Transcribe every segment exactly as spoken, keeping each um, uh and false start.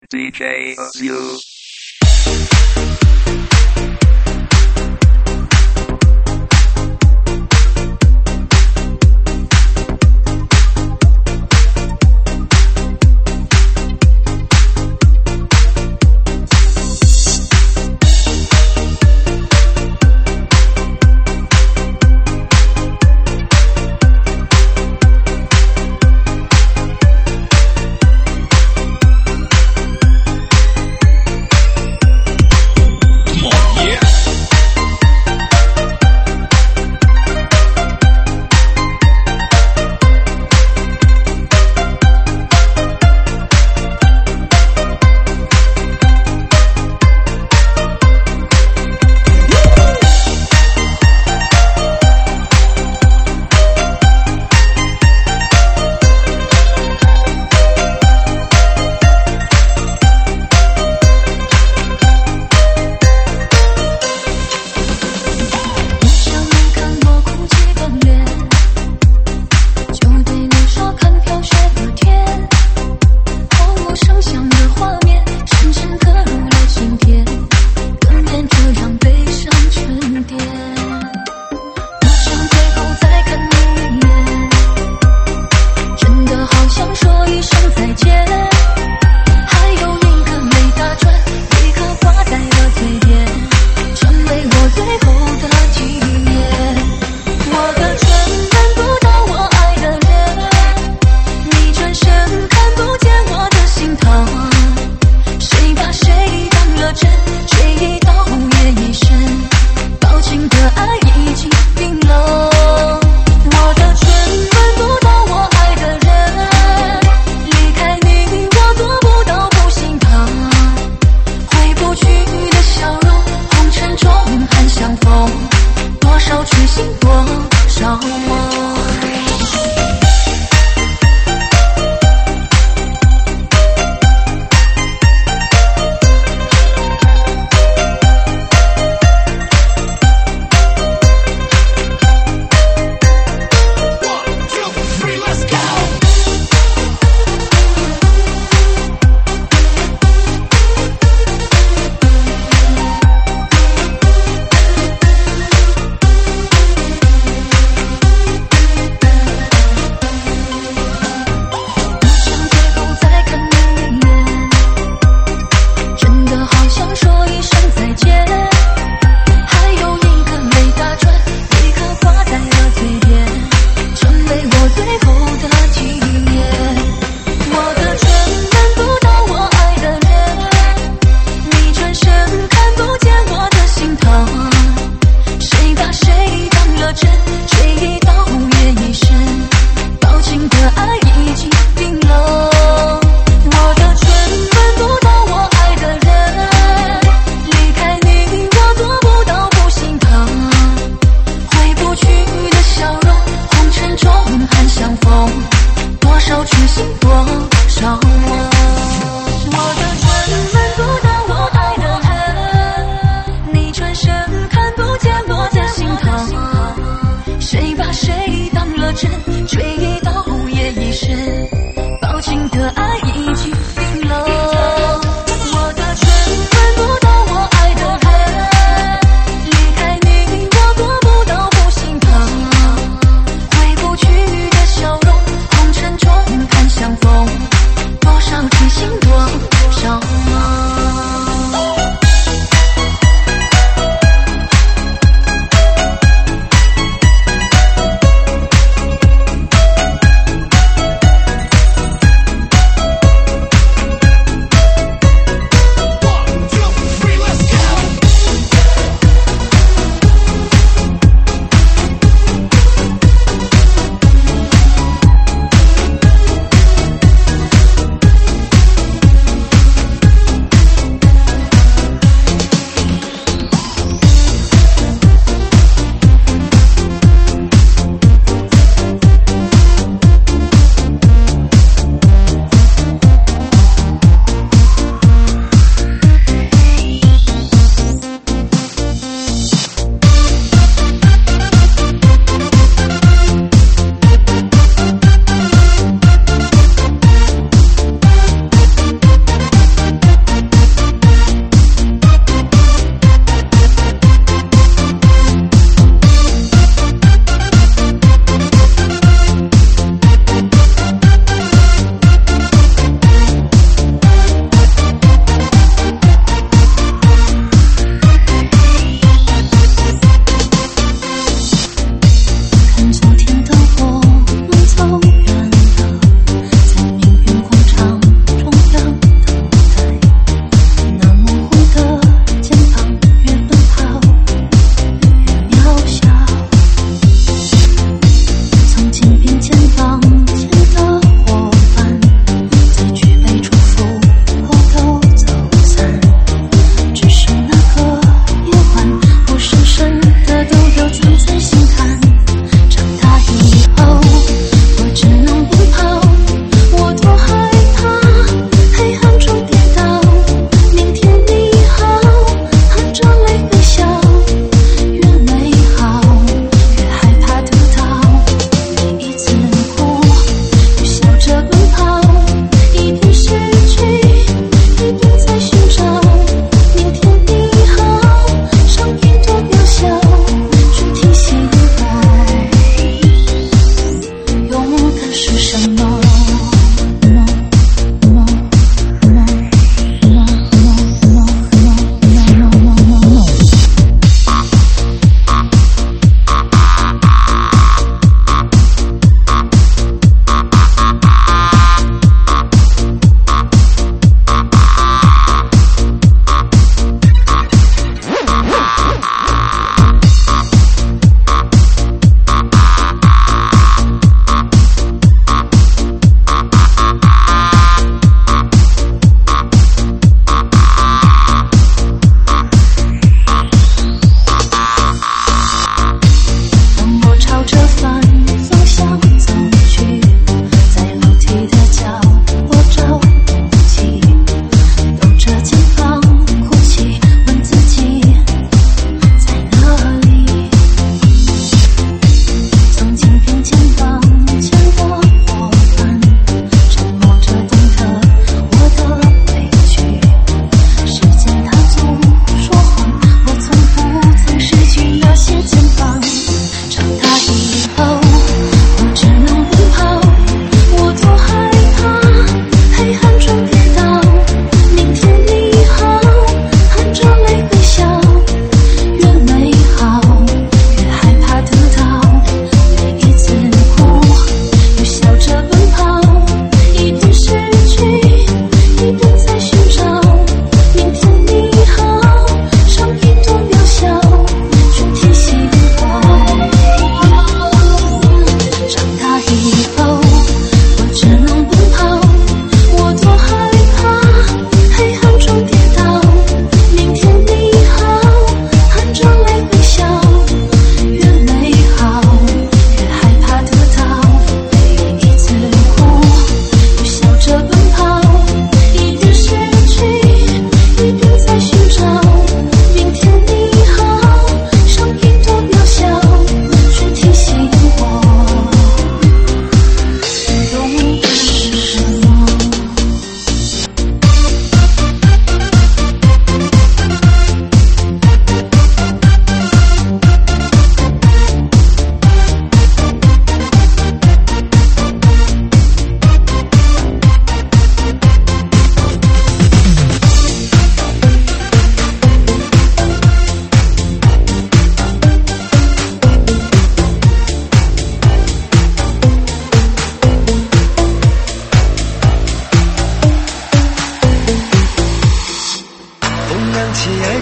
D J Azul.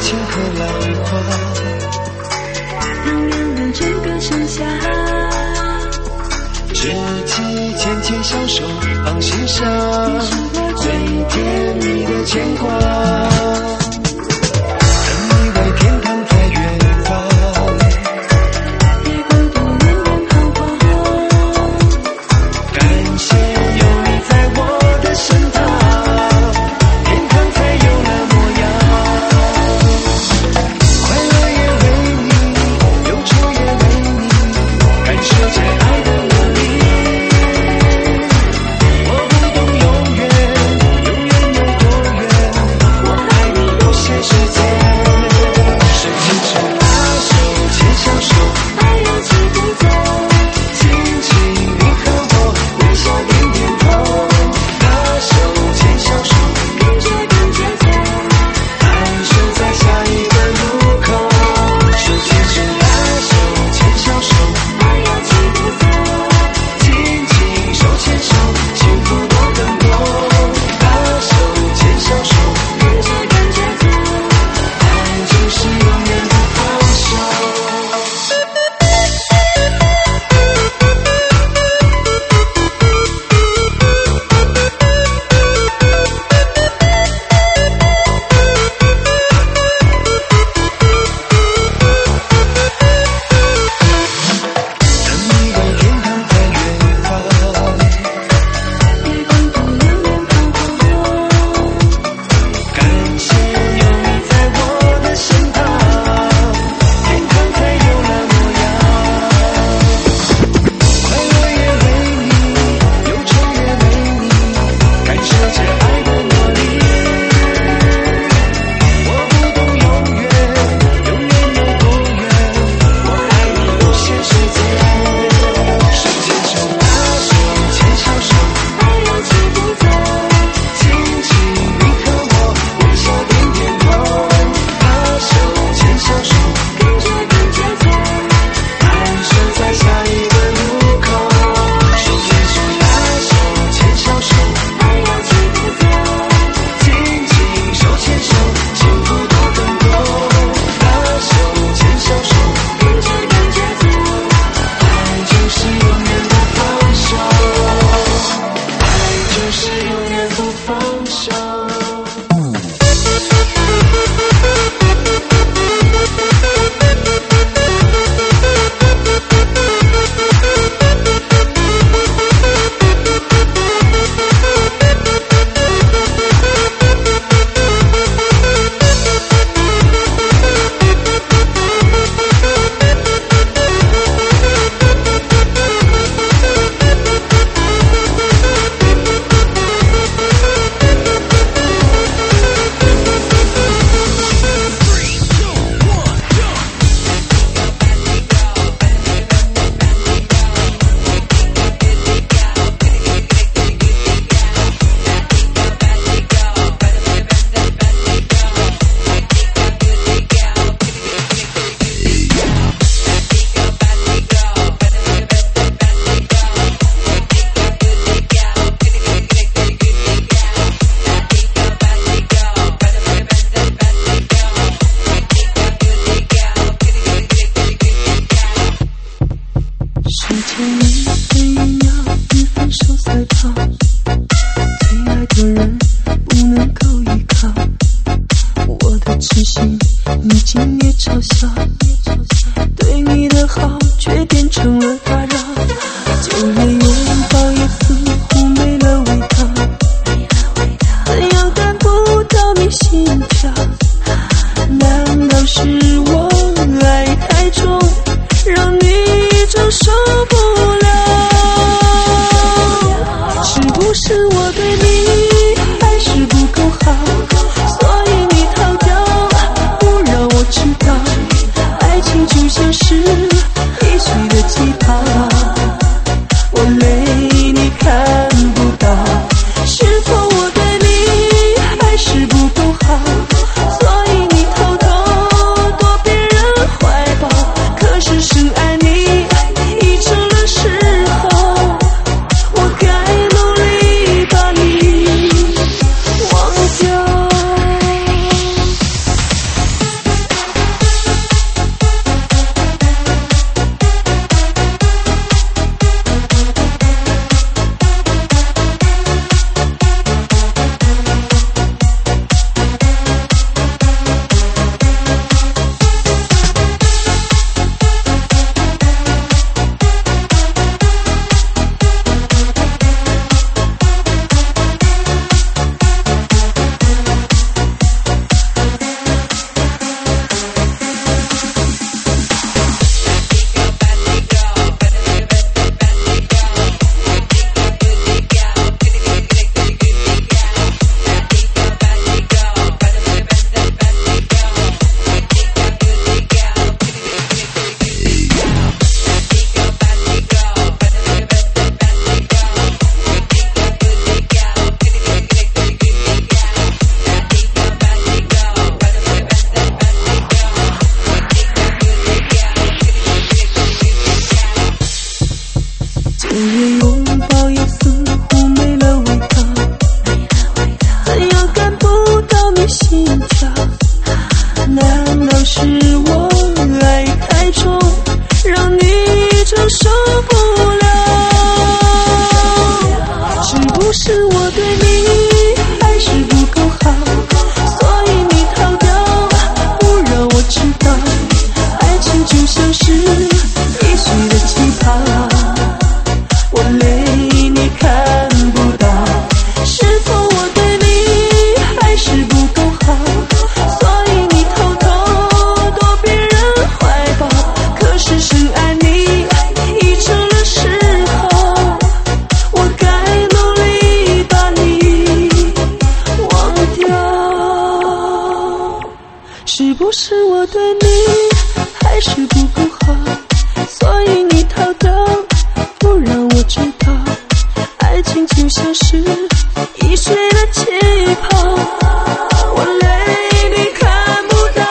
情和浪花， 让两人这个盛夏， 知己牵牵小手放心上，最甜蜜的牵挂。 所以你逃掉，不让我知道。 是不是我对你还是不够好，所以你逃掉，不让我知道，爱情就像是易碎的气泡，我累你看不到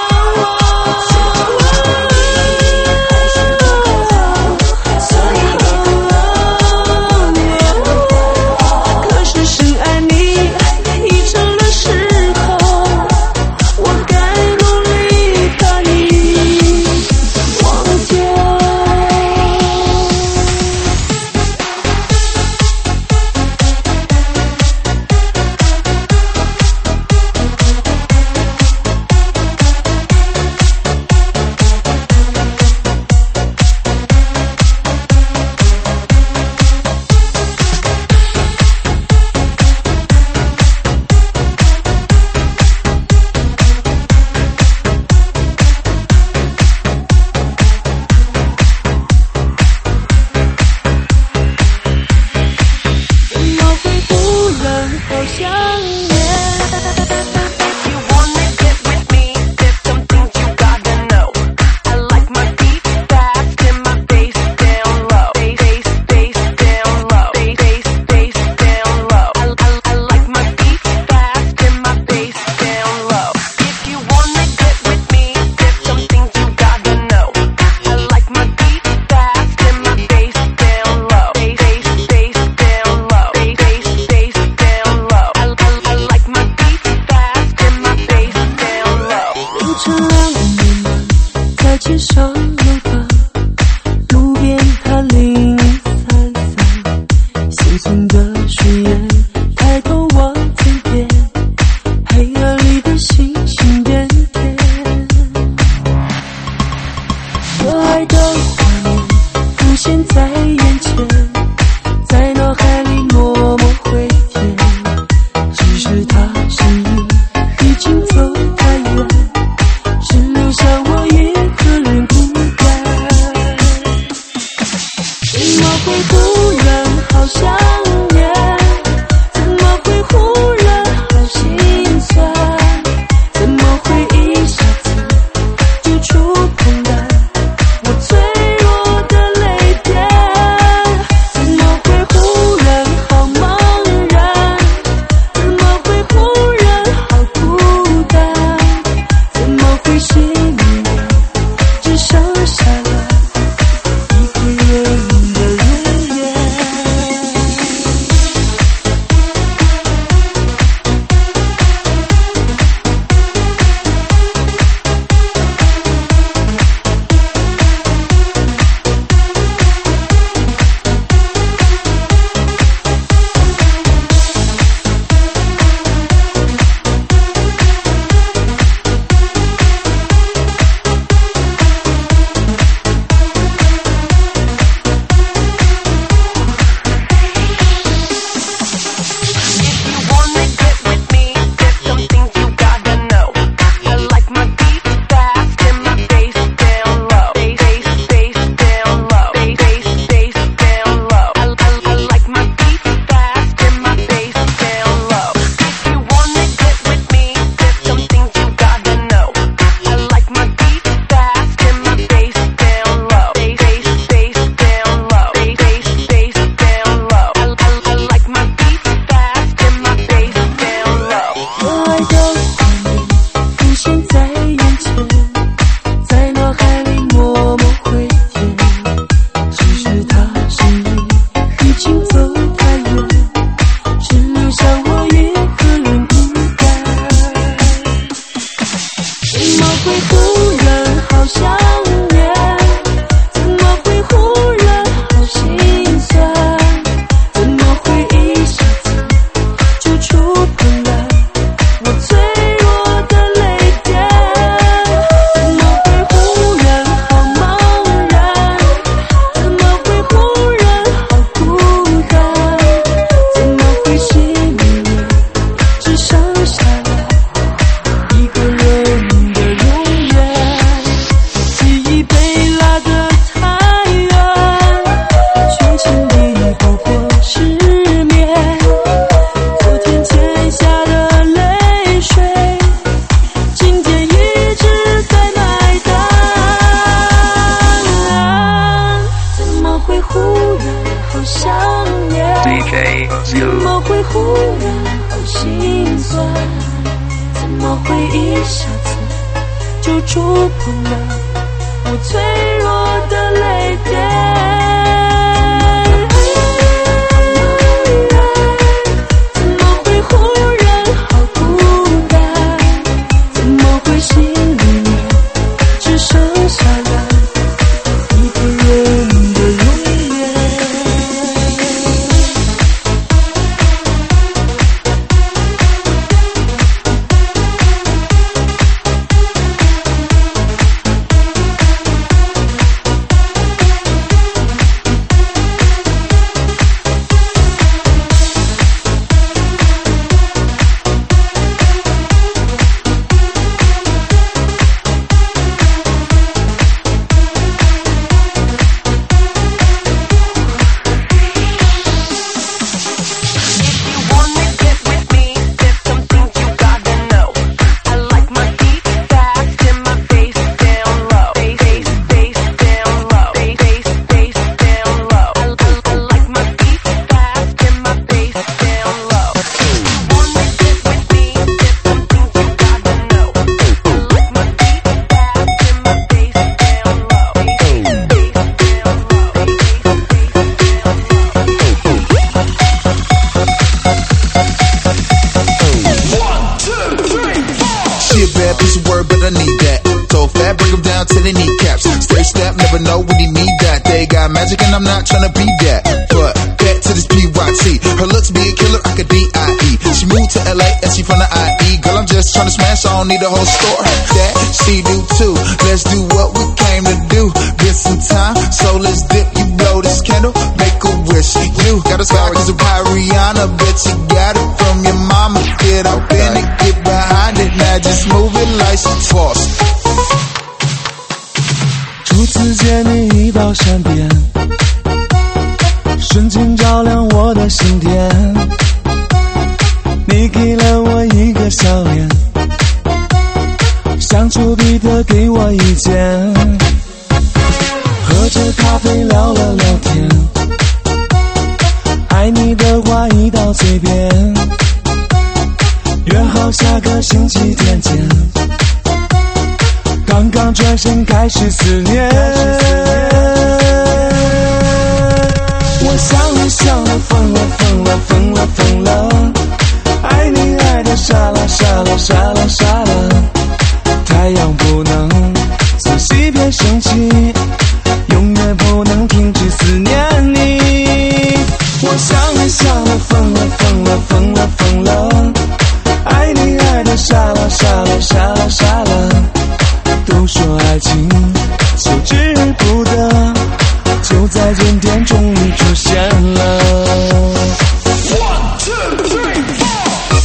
脆弱一下子就触碰了我脆弱的泪点。 And I'm not tryna be that, but back to this P Y T. Her looks be a killer, I could D I E. She moved to L A and she from the I E. Girl, I'm just tryna smash, I don't need a whole store. That she do too. Let's do what we came to do. Get some time, so let's dip. You blow this candle, make a wish. You got a scar, cause of Rihanna. Bet you got it from your mama. Get up in it, get behind it. Now just move it like she's forced. 初次见你一到山边，瞬间照亮我的心田。你给了我一个笑脸，像丘比特给我意见。喝着咖啡聊了聊天，爱你的话一到嘴边，约好下个星期天见。刚刚转身开始思念，我想了想了疯了疯了疯了疯了，爱你爱的傻了傻了傻了傻了，太阳不能从西边升起，永远不能停止思念你。我想了想了疯了疯了疯了疯了，爱你爱的傻了傻了傻了傻了，都说爱情求之不得，就在今天终于出现了。One, two, three, four.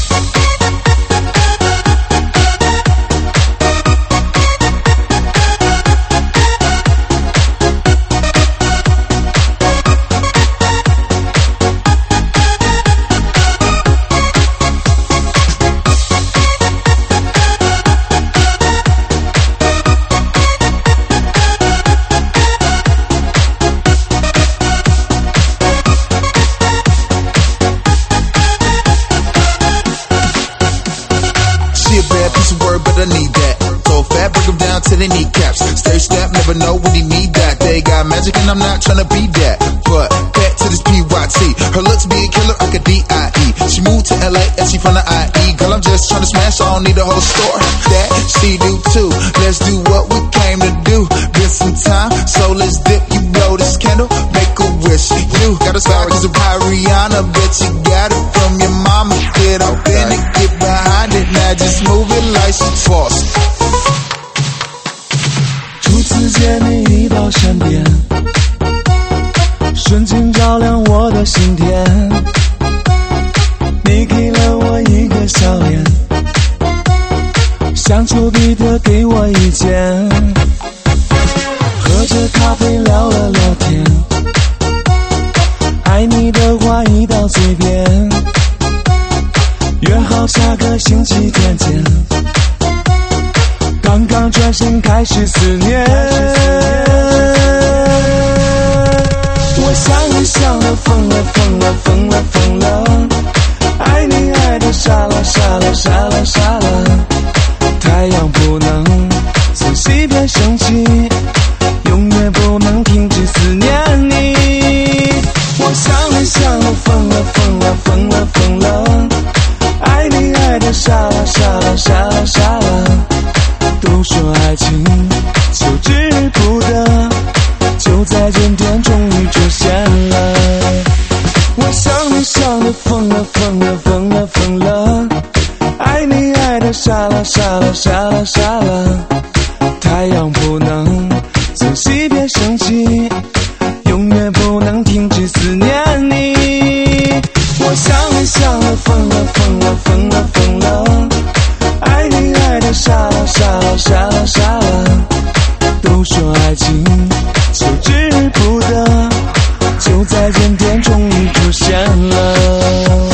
'em to the kneecaps. Stay strapped, never know when he need that. They got magic and I'm not tryna be that. But back to this P Y T. Her looks be a killer, I could D I E. She moved to L A and she from the I E. Girl, I'm just tryna smash, I don't need a whole store. That she do too. Let's do what we came to do. Get some time, so let's dip. You blow this candle, make a wish. You got a star, cause of Rihanna. Bet you got it from your mama. Get up in it, get behind it. Now just move it like she's forced. 初次见你一到山边，瞬间照亮我的心田。你给了我一个笑脸，像丘比特给我意见。喝着咖啡聊了聊天，爱你的话一到嘴边，约好下个星期天见。刚刚转身开始思念，我想了想了疯了疯了疯了疯了，爱你爱的傻了傻了傻了傻了， 情求之不得，就在今天终于出现了。我想你想得疯了疯了疯了疯了，爱你爱得傻了傻了傻了傻了，太阳不能从西边升起，永远不能停止思念你。我想你想得疯了疯了疯了疯了，爱你爱得傻了傻了傻了傻了，都说爱情求之不得，就在今天终于出现了。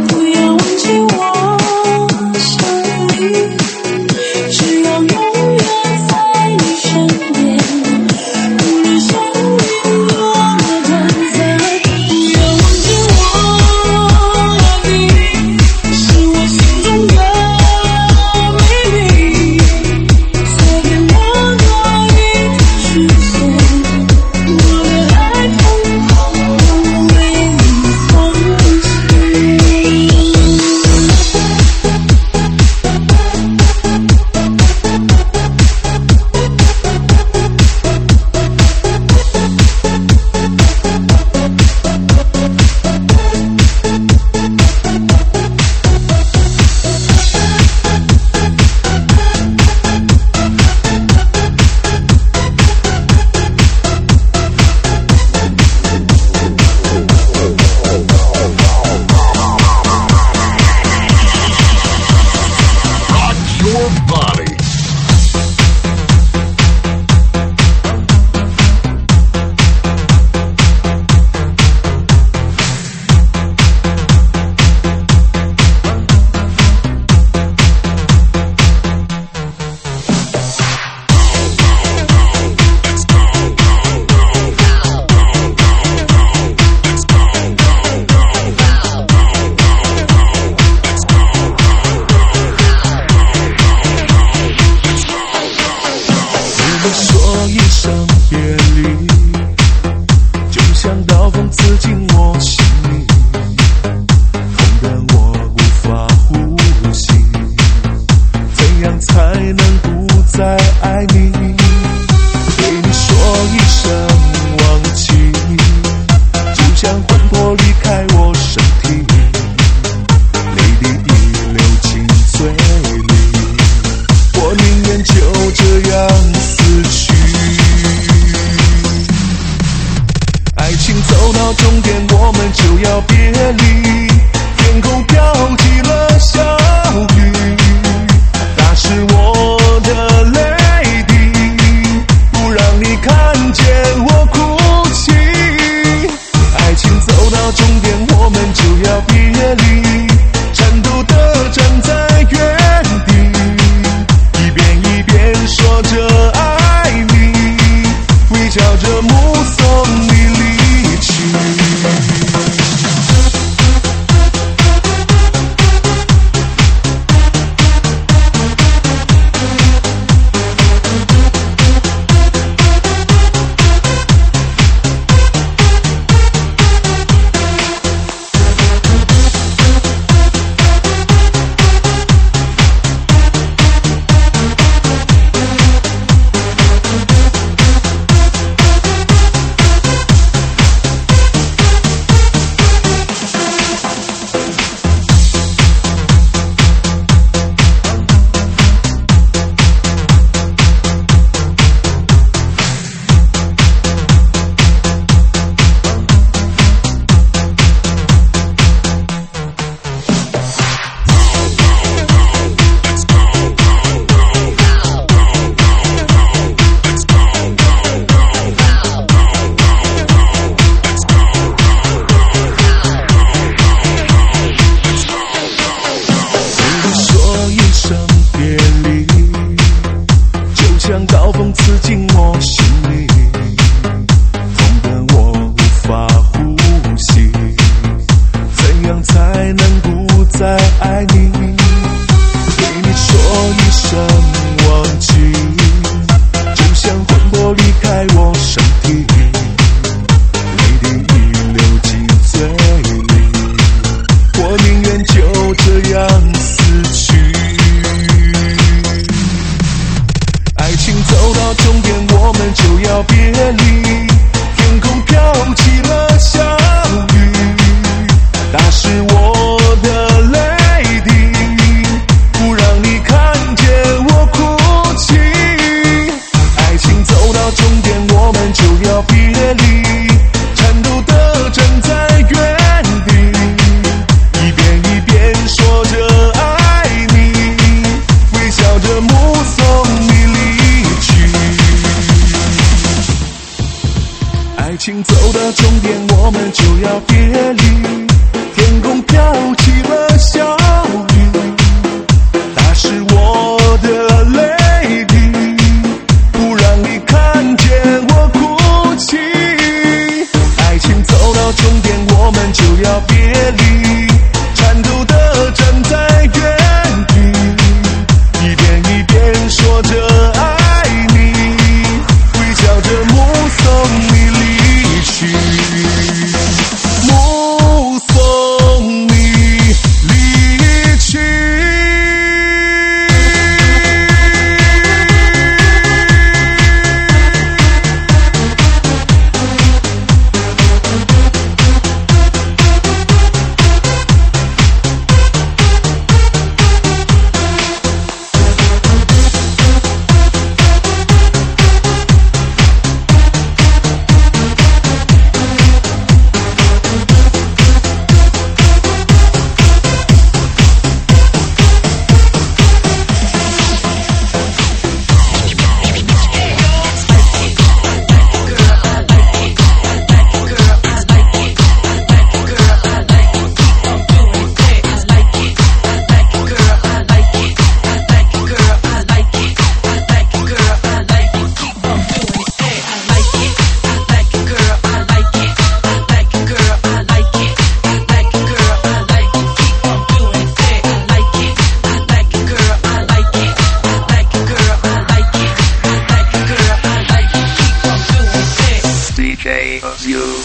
只要永远 your body.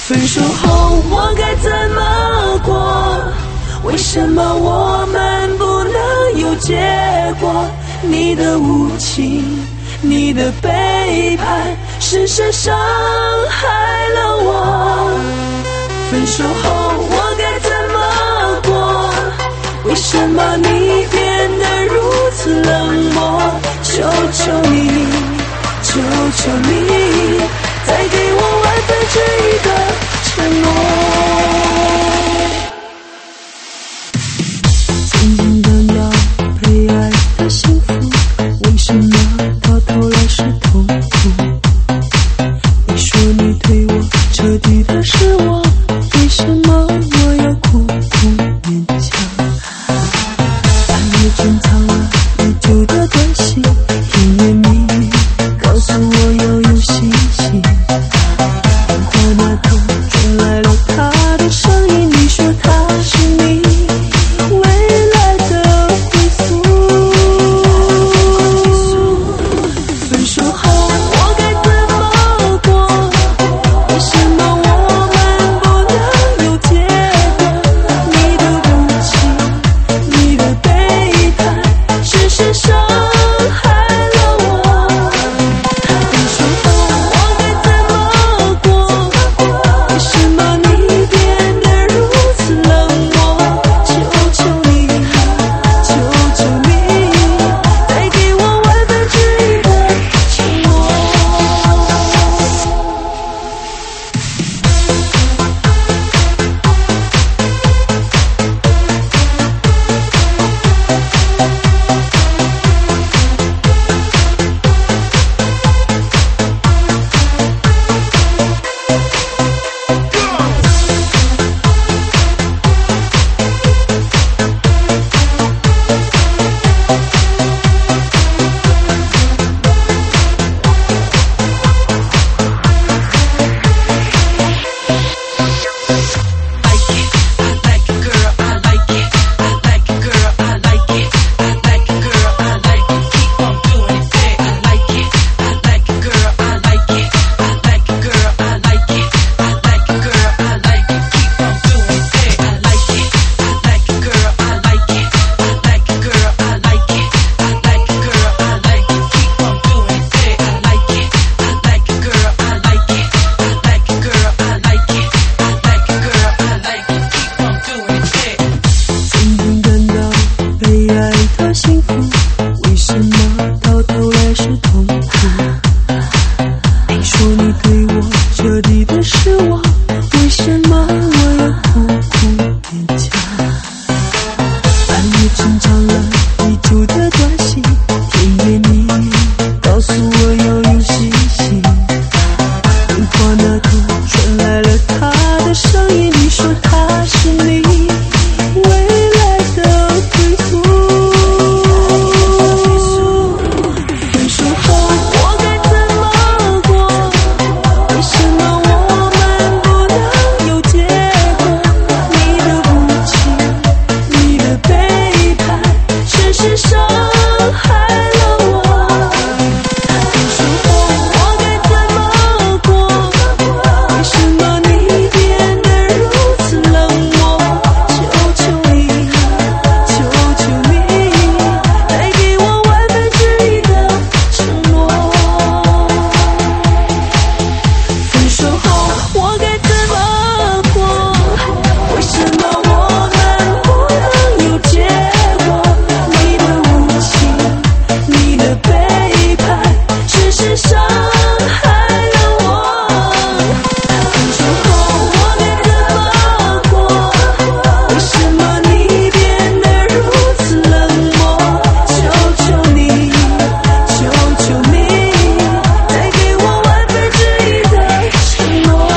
分手后我该怎么过？为什么我们不能有结果？你的无情，你的背叛，深深伤害了我。分手后我该怎么过？为什么你变得如此冷漠？求求你，求求你，再给我万分之一的承诺。曾经感到被爱的幸福，为什么到头来是痛苦？你说你对我彻底的失望，为什么我要苦苦勉强？半夜珍藏了已久的短信，甜言蜜语告诉我要有信心。电话那头传来了他的声音，你说他是你未来的归宿。分手后我该怎么过？为什么我们不能有结果？你的无情，你的背叛，深深伤害了我。分手后我该怎么过？为什么你变得如此冷漠？求求你，求求你，再给我万分之一的承诺。曾经感到被爱的幸福，为什么到头来是痛苦？你说你对我彻底的失望，为什么我要苦苦勉强？半夜珍藏了已久的短信，甜言蜜语告诉我要有信心。电话那头传来了他的声音，你说他是你未来的归宿。分手后我该怎么过？为什么我们不能有结果？你的无情，你的背叛，深深伤害了我。分手后我该怎么过？为什么你变得如此冷漠？求求你，求求你，再给我万分之一的承诺。分手后我该怎么过？为什么我们不能有结果？你的无情，你的背叛，深深伤害了我。分手后我该怎么过？为什么你变得如此冷漠？求求你，求求你，再给我万分之一的承诺。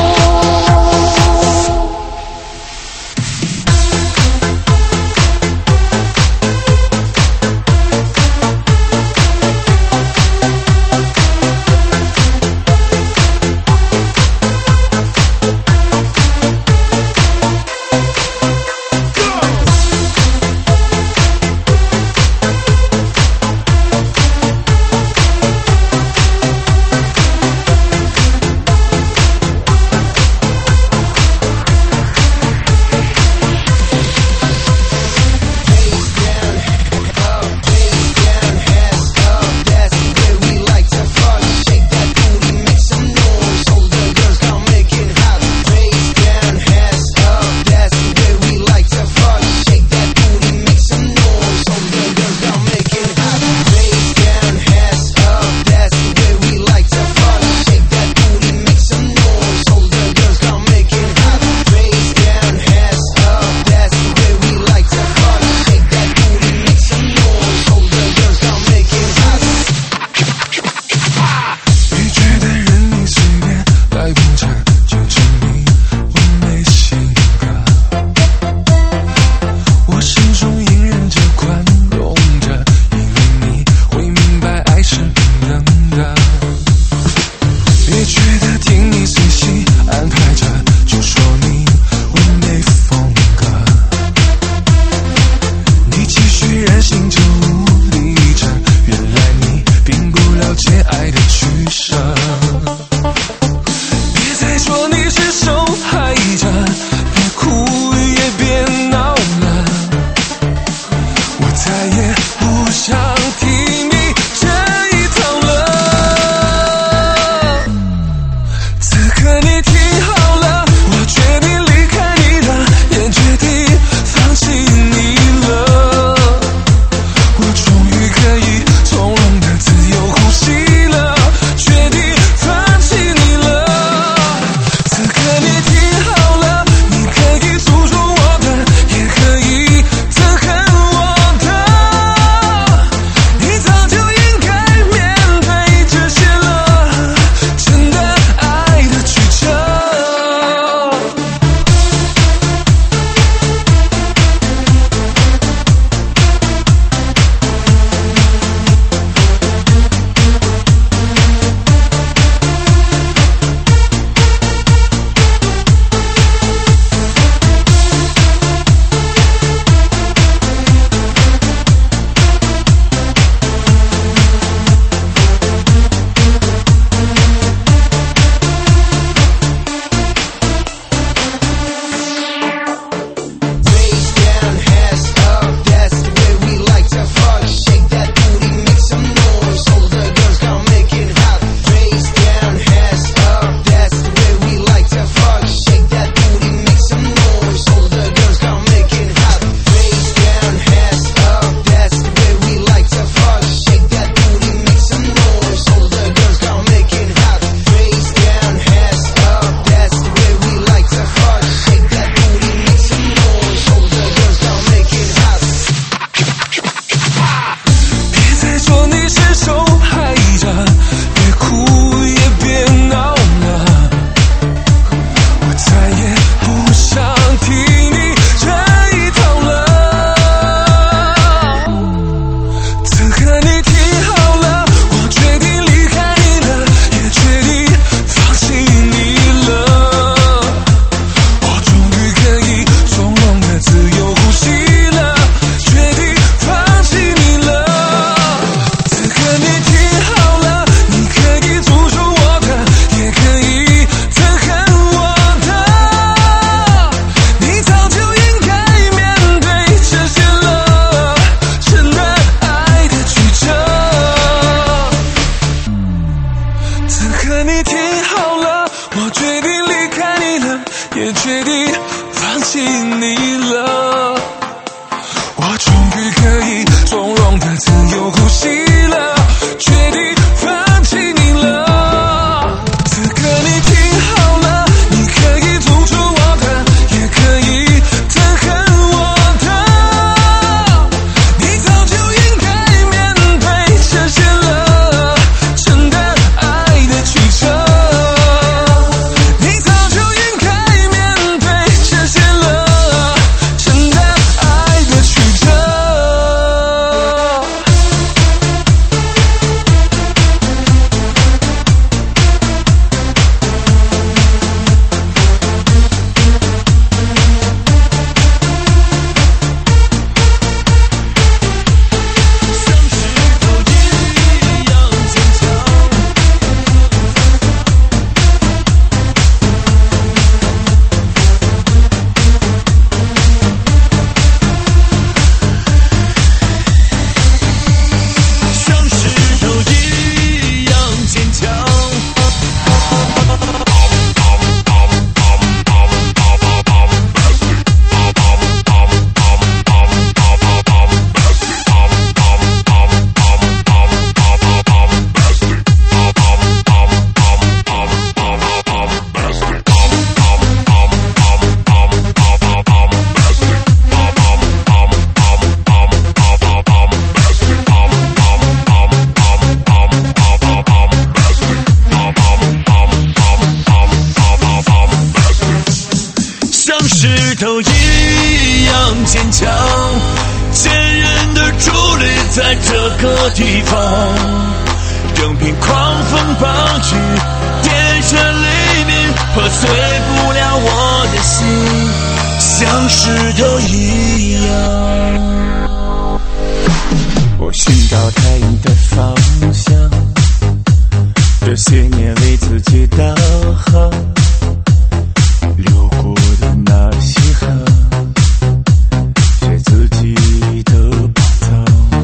头一样坚强，坚韧的伫立在这个地方，任凭狂风暴雨电闪雷鸣，破碎不了我的心，像石头一样。 我寻找太阳的方向，这些年为自己导航，流过的那些汗，是自己的宝藏。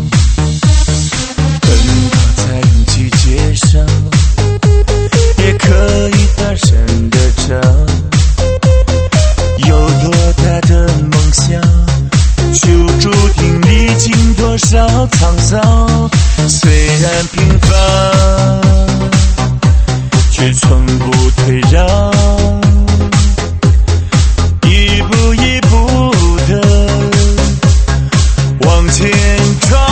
奔跑在人际街上，也可以大声地唱，有多大的梦想，就注定历经多少沧桑。虽然平凡，却从不退让，一步一步的往前闯，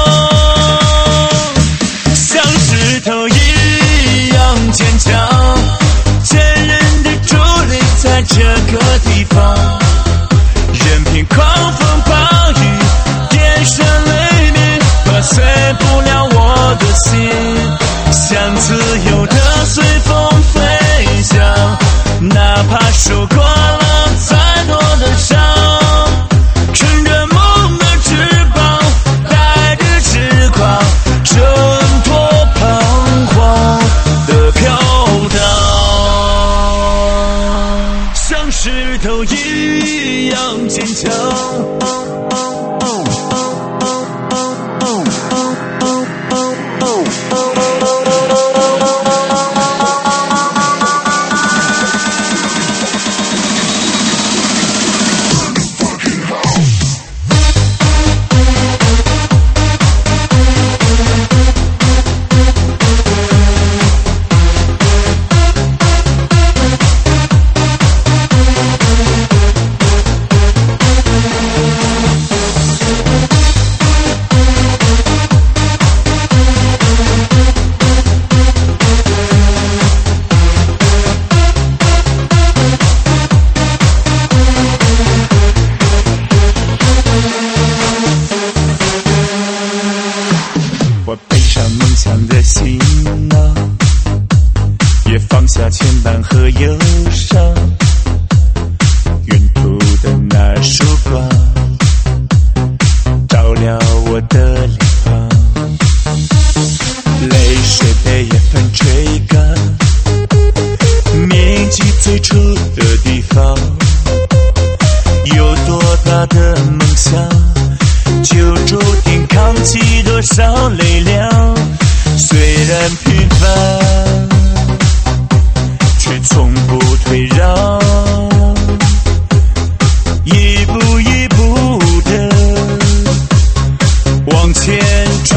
像石头一样坚强，坚韧的伫立在这个地方，任凭狂风暴雨电闪雷鸣，破碎不了我的心，像自由的随风飞翔，哪怕受过了再多的伤，乘着梦的翅膀，带着痴狂，挣脱彷徨的飘荡，像石头一样坚强。我背上梦想的行囊，也放下牵绊和忧伤，沿途的那束光照亮我的脸庞，泪水被夜风吹干，铭记最初的地方，有多大的梦想，就注定扛起多少泪两，虽然平凡，却从不退让，一步一步的往前闯，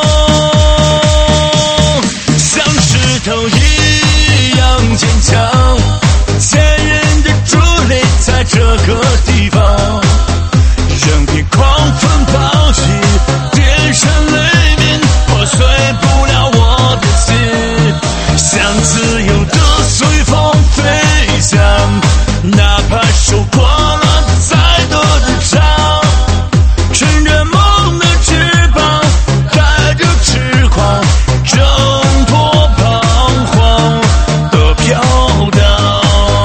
像石头一样坚强，坚韧的伫立在这个地方，任凭狂风暴雨电闪雷鸣，破碎不了我的心，像自由的随风飞翔，哪怕受过了再多的伤，乘着梦的翅膀，带着痴狂，挣脱彷徨的飘荡，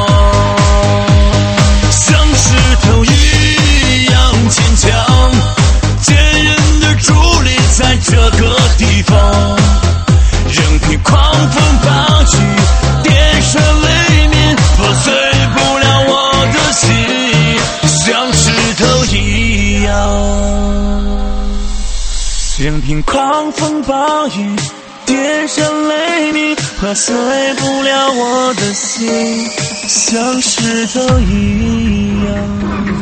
像石头一样坚强，坚韧的伫立在这个地方，任凭狂风暴雨电闪雷鸣，破碎不了我的心，像石头一样，任凭狂风暴雨电闪雷鸣，破碎不了我的心，像石头一样。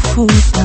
菩萨。